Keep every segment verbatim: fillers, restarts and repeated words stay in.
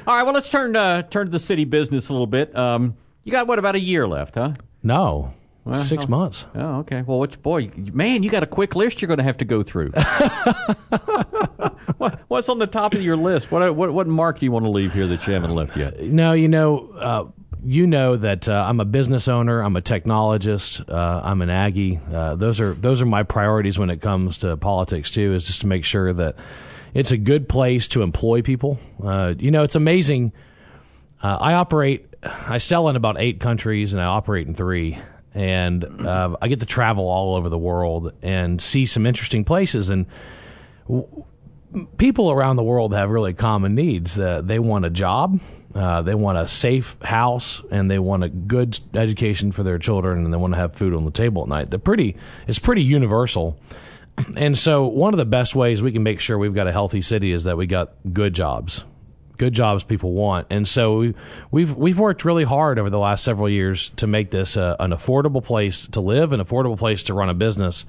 All right, well, let's turn uh, turn to the city business a little bit. Um, you got, what, about a year left, huh? No. Well, Six oh, months. Oh, okay. Well, what's, boy, man, you got a quick list you're going to have to go through. what, what's on the top of your list? What, what what mark do you want to leave here that you haven't left yet? No, you know, uh, you know that uh, I'm a business owner. I'm a technologist. Uh, I'm an Aggie. Uh, those are those are my priorities when it comes to politics too. Is just to make sure that it's a good place to employ people. Uh, you know, it's amazing. Uh, I operate. I sell in about eight countries, and I operate in three. And uh, I get to travel all over the world and see some interesting places. And w- people around the world have really common needs. Uh, they want a job, uh, they want a safe house, and they want a good education for their children, and they want to have food on the table at night. They're pretty. It's pretty universal. And so one of the best ways we can make sure we've got a healthy city is that we got good jobs. Good jobs people want, and so we, we've we've worked really hard over the last several years to make this uh, an affordable place to live, an affordable place to run a business,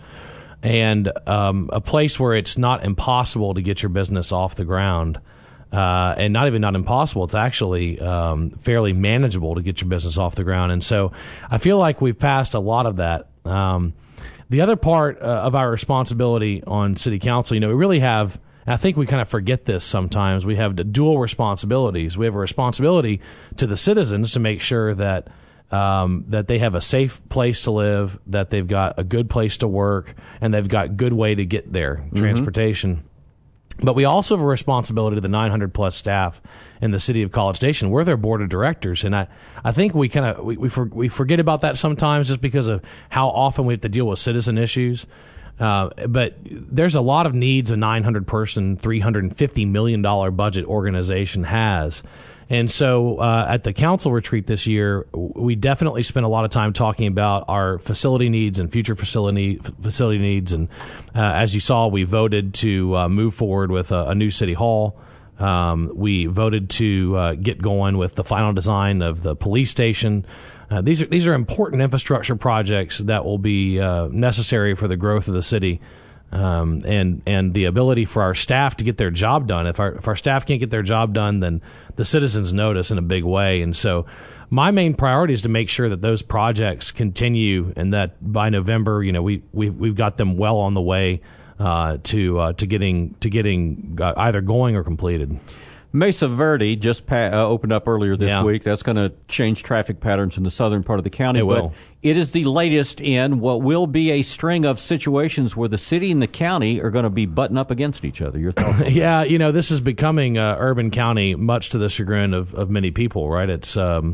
and um, a place where it's not impossible to get your business off the ground, uh, and not even not impossible. It's actually um, fairly manageable to get your business off the ground, and so I feel like we've passed a lot of that. Um, the other part uh, of our responsibility on City Council, you know, we really have. I think we kind of forget this sometimes. We have the dual responsibilities. We have a responsibility to the citizens to make sure that um, that they have a safe place to live, that they've got a good place to work, and they've got good way to get there, mm-hmm. transportation. But we also have a responsibility to the nine hundred plus staff in the city of College Station. We're their board of directors, and I, I think we kind of we we, for, we forget about that sometimes just because of how often we have to deal with citizen issues. Uh, but there's a lot of needs a nine hundred person, three hundred fifty million dollars budget organization has. And so uh, at the council retreat this year, we definitely spent a lot of time talking about our facility needs and future facility facility needs. And uh, as you saw, we voted to uh, move forward with a, a new city hall. Um, we voted to uh, get going with the final design of the police station. Uh, these are these are important infrastructure projects that will be uh, necessary for the growth of the city, um, and and the ability for our staff to get their job done. If our if our staff can't get their job done, then the citizens notice in a big way. And so, my main priority is to make sure that those projects continue, and that by November, you know, we we we've got them well on the way uh, to uh, to getting to getting uh, either going or completed. Mesa Verde just pa- uh, opened up earlier this yeah. week. That's going to change traffic patterns in the southern part of the county. It but will. It is the latest in what will be a string of situations where the city and the county are going to be butting up against each other. Your thoughts? Yeah, you know, this is becoming uh, urban county, much to the chagrin of, of many people, right? It's um,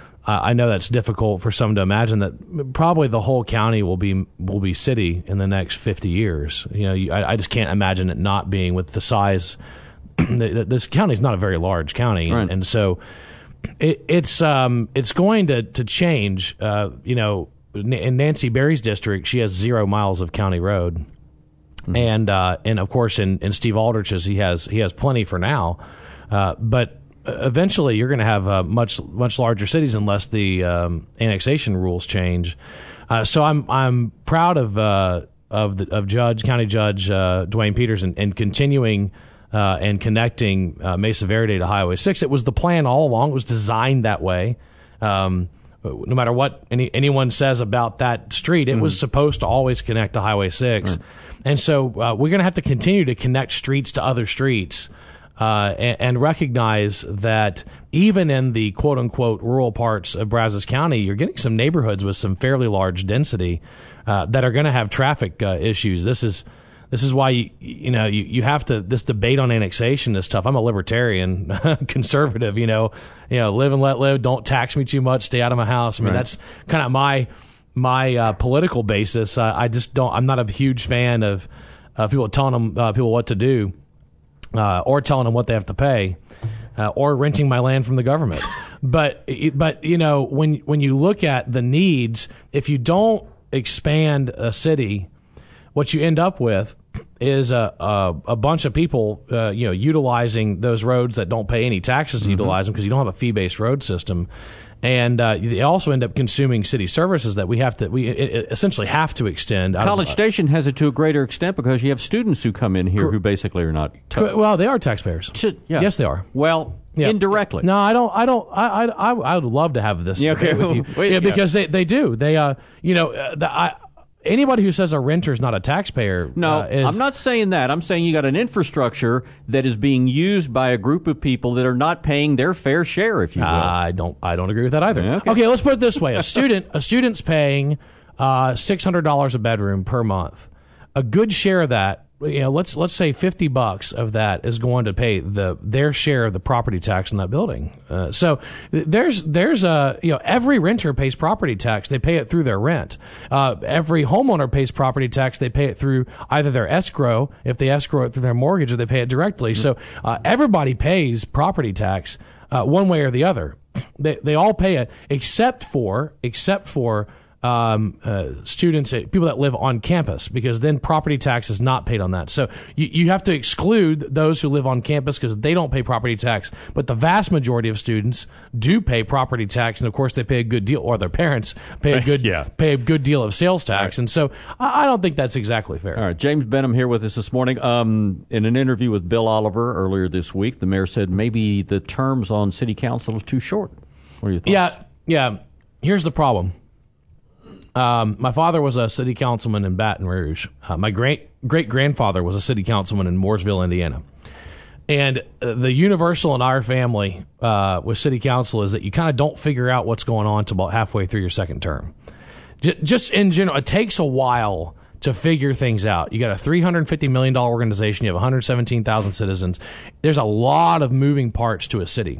I know that's difficult for some to imagine that probably the whole county will be will be city in the next fifty years. You know, you, I, I just can't imagine it not being with the size. This county is not a very large county, right. and, and so it, it's um, it's going to to change. Uh, you know, in Nancy Berry's district, she has zero miles of county road, mm-hmm. and uh, and of course in, in Steve Aldrich's, he has he has plenty for now, uh, but eventually you're going to have uh, much much larger cities unless the um, annexation rules change. Uh, so I'm I'm proud of uh, of the, of Judge County Judge uh, Dwayne Peters and, and continuing. Uh, and connecting uh, Mesa Verde to Highway six. It was the plan all along. It was designed that way. Um, no matter what any, anyone says about that street, it mm-hmm. was supposed to always connect to Highway six. Right. And so uh, we're going to have to continue to connect streets to other streets uh, and, and recognize that even in the quote-unquote rural parts of Brazos County, you're getting some neighborhoods with some fairly large density uh, that are going to have traffic uh, issues. This is... This is why you you know you, you have to this debate on annexation is tough. I'm a libertarian, conservative. You know, you know, live and let live. Don't tax me too much. Stay out of my house. I mean, right. that's kind of my my uh, political basis. Uh, I just don't. I'm not a huge fan of uh, people telling them uh, people what to do, uh, or telling them what they have to pay, uh, or renting my land from the government. But but you know when when you look at the needs, if you don't expand a city, what you end up with is a a, a bunch of people, uh, you know, utilizing those roads that don't pay any taxes to mm-hmm. utilize them because you don't have a fee-based road system, and uh, they also end up consuming city services that we have to we essentially have to extend. College of, Station has it to a greater extent because you have students who come in here cr- who basically are not. Ta- well, they are taxpayers. Should, yeah. Yes, they are. Well, Yeah. indirectly. No, I don't. I don't. I I I would love to have this Yeah, okay. debate with you. Wait, yeah, yeah. because they, they do. They uh you know uh, the, I, anybody who says a renter is not a taxpayer. No, uh, is, I'm not saying that. I'm saying you got an infrastructure that is being used by a group of people that are not paying their fair share, if you will. I don't. I don't agree with that either. Okay. Okay, let's put it this way: a student a student's paying uh, six hundred dollars a bedroom per month. A good share of that. You know, let's let's say fifty bucks of that is going to pay the their share of the property tax in that building. Uh, so there's there's a you know every renter pays property tax. They pay it through their rent. Uh, every homeowner pays property tax. They pay it through either their escrow, if they escrow it through their mortgage, or they pay it directly. Mm-hmm. So uh, everybody pays property tax uh, one way or the other. They they all pay it except for except for. Um, uh, students, people that live on campus, because then property tax is not paid on that. So you, you have to exclude those who live on campus because they don't pay property tax. But the vast majority of students do pay property tax, and of course they pay a good deal, or their parents pay a good Yeah. pay a good deal of sales tax. Right. And so I, I don't think that's exactly fair. All right, James Benham here with us this morning. Um, in an interview with Bill Oliver earlier this week, the mayor said maybe the terms on city council is too short. What are your thoughts? Yeah, yeah. Here's the problem. Um, my father was a city councilman in Baton Rouge. Uh, my great great grandfather was a city councilman in Mooresville, Indiana. And uh, the universal in our family uh, with city council is that you kind of don't figure out what's going on until about halfway through your second term. J- just in general, it takes a while to figure things out. You got a three hundred fifty million dollars organization. You have one hundred seventeen thousand citizens. There's a lot of moving parts to a city.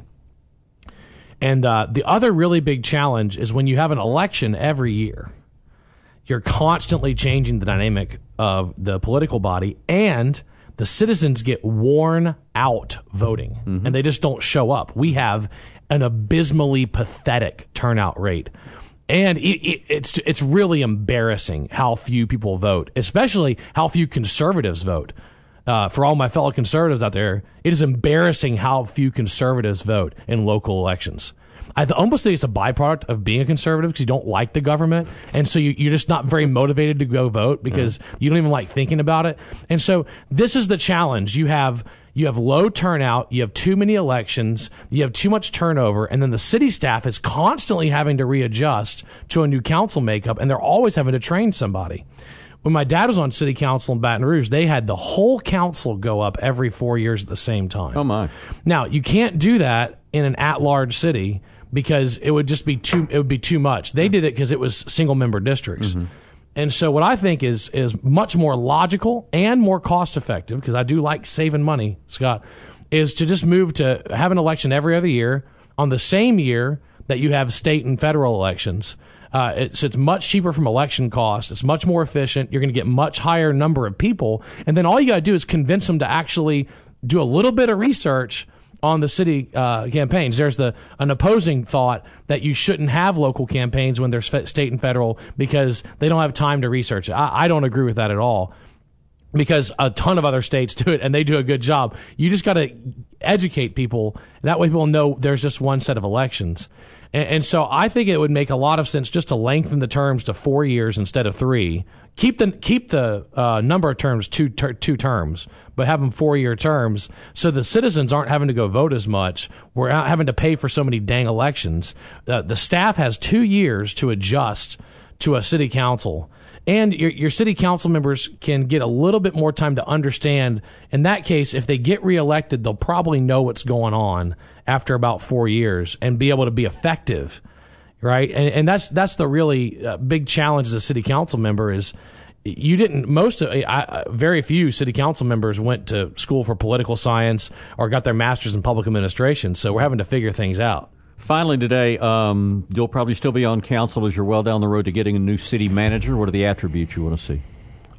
And uh, the other really big challenge is when you have an election every year. You're constantly changing the dynamic of the political body, and the citizens get worn out voting, mm-hmm. and they just don't show up. We have an abysmally pathetic turnout rate, and it, it, it's it's really embarrassing how few people vote, especially how few conservatives vote. Uh, for all my fellow conservatives out there, it is embarrassing how few conservatives vote in local elections. I th- almost think it's a byproduct of being a conservative because you don't like the government. And so you, you're just not very motivated to go vote because mm-hmm. you don't even like thinking about it. And so this is the challenge. You have you have low turnout. You have too many elections. You have too much turnover. And then the city staff is constantly having to readjust to a new council makeup. And they're always having to train somebody. When my dad was on city council in Baton Rouge, they had the whole council go up every four years at the same time. Oh, my. Now, you can't do that in an at-large city because it would just be too it would be too much. They did it because it was single-member districts. Mm-hmm. And so what I think is is much more logical and more cost-effective, because I do like saving money, Scott, is to just move to have an election every other year on the same year that you have state and federal elections. Uh, it's it's much cheaper from election cost. It's much more efficient. You're going to get much higher number of people, and then all you got to do is convince them to actually do a little bit of research on the city uh, campaigns. There's the an opposing thought that you shouldn't have local campaigns when there's fe- state and federal because they don't have time to research it. I, I don't agree with that at all, because a ton of other states do it and they do a good job. You just got to educate people. That way people know there's just one set of elections. And, and so I think it would make a lot of sense just to lengthen the terms to four years instead of three. Keep the keep the uh, number of terms two ter- two terms, but have them four year terms, so the citizens aren't having to go vote as much. We're not having to pay for so many dang elections. Uh, the staff has two years to adjust to a city council, and your your city council members can get a little bit more time to understand. In that case, if they get reelected, they'll probably know what's going on after about four years and be able to be effective. Right, and and that's that's the really uh, big challenge as a city council member is you didn't most of I, very few city council members went to school for political science or got their master's in public administration. So we're having to figure things out. Finally today, um, you'll probably still be on council as you're well down the road to getting a new city manager. What are the attributes you want to see?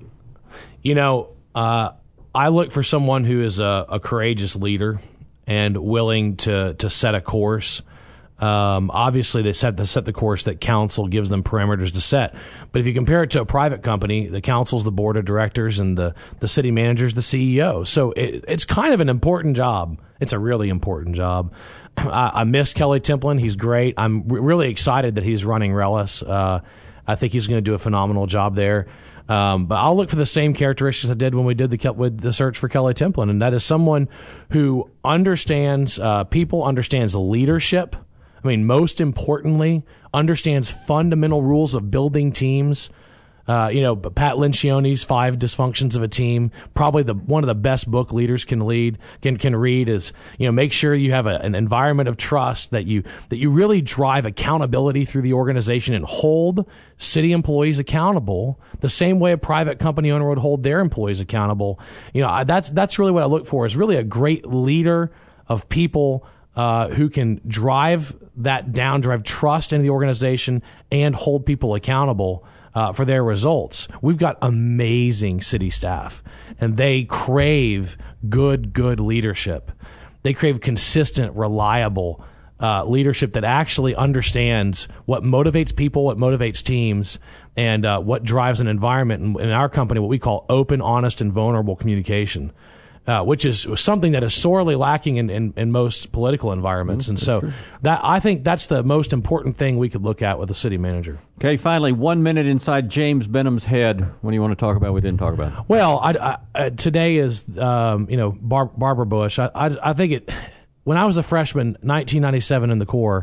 You know, uh, I look for someone who is a, a courageous leader and willing to to set a course. Um, obviously, they set the set the course that council gives them parameters to set. But if you compare it to a private company, the council's the board of directors and the, the city manager's the C E O. So it, it's kind of an important job. It's a really important job. I, I miss Kelly Templin. He's great. I'm re- really excited that he's running Relis. Uh, I think he's going to do a phenomenal job there. Um, but I'll look for the same characteristics I did when we did the with the search for Kelly Templin, and that is someone who understands uh, people, understands leadership. I mean, most importantly, understands fundamental rules of building teams. Uh, you know, Pat Lencioni's Five Dysfunctions of a Team, probably the one of the best book leaders can lead can can read is, you know, make sure you have a, an environment of trust, that you that you really drive accountability through the organization and hold city employees accountable the same way a private company owner would hold their employees accountable. You know, I, that's that's really what I look for, is really a great leader of people uh, who can drive that down, drive trust into the organization, and hold people accountable Uh, for their results. We've got amazing city staff, and they crave good, good leadership. They crave consistent, reliable uh, leadership that actually understands what motivates people, what motivates teams, and uh, what drives an environment in, in our company, what we call open, honest, and vulnerable communication. Uh, which is something that is sorely lacking in, in, in most political environments. Mm, and so true. that I think that's the most important thing we could look at with a city manager. Okay, finally, one minute inside James Benham's head. What do you want to talk about we didn't talk about? Well, I, I, uh, today is, um, you know, Bar- Barbara Bush. I, I, I think it, when I was a freshman, nineteen ninety-seven in the Corps,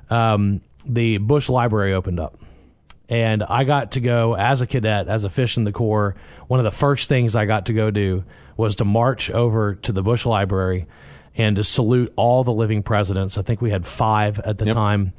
um, the Bush Library opened up. And I got to go as a cadet, as a fish in the Corps. One of the first things I got to go do was to march over to the Bush Library and to salute all the living presidents. I think we had five at the yep. time.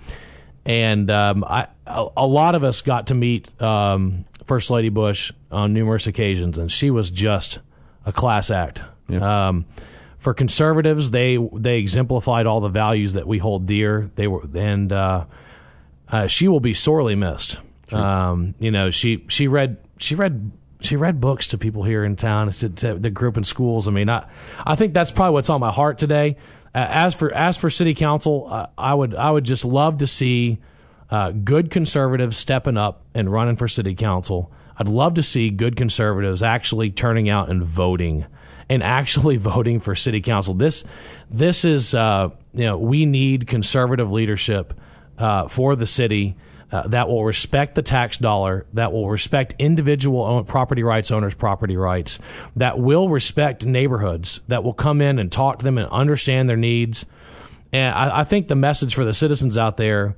And um, I, a, a lot of us got to meet um, First Lady Bush on numerous occasions, and she was just a class act. Yep. Um, for conservatives, they they exemplified all the values that we hold dear. They were, and uh, uh, she will be sorely missed. Sure. Um, you know, she she read she read she read books to people here in town, to, to the group in schools. I mean, I I think that's probably what's on my heart today. Uh, as for as for city council, uh, I would I would just love to see uh, good conservatives stepping up and running for city council. I'd love to see good conservatives actually turning out and voting, and actually voting for city council. This this is uh, you know, we need conservative leadership uh, for the city. Uh, that will respect the tax dollar, that will respect individual own, property rights owners' property rights, that will respect neighborhoods, that will come in and talk to them and understand their needs. And I, I think the message for the citizens out there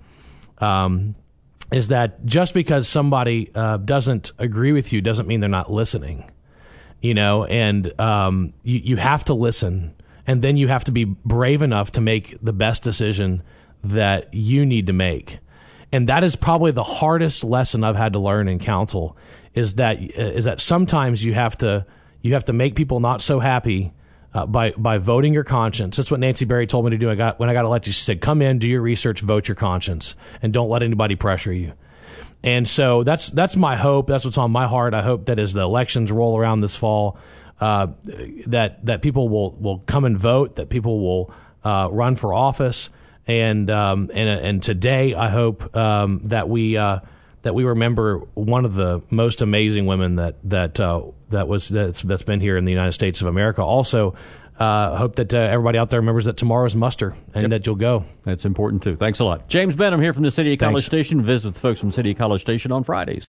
um, is that just because somebody uh, doesn't agree with you doesn't mean they're not listening. You know, and um, you, you have to listen, and then you have to be brave enough to make the best decision that you need to make. And that is probably the hardest lesson I've had to learn in council, is that is that sometimes you have to you have to make people not so happy uh, by by voting your conscience. That's what Nancy Berry told me to do. I got when I got elected. She said, "Come in, do your research, vote your conscience, and don't let anybody pressure you." And so that's that's my hope. That's what's on my heart. I hope that as the elections roll around this fall, uh, that that people will will come and vote. That people will uh, run for office. And um, and and today, I hope um, that we uh, that we remember one of the most amazing women that that uh, that was that's that's been here in the United States of America. Also, uh, hope that uh, everybody out there remembers that tomorrow's muster, and yep. that you'll go. That's important too. Thanks a lot, James Benham here from the City of College Thanks. Station. Visit with folks from City of College Station on Fridays.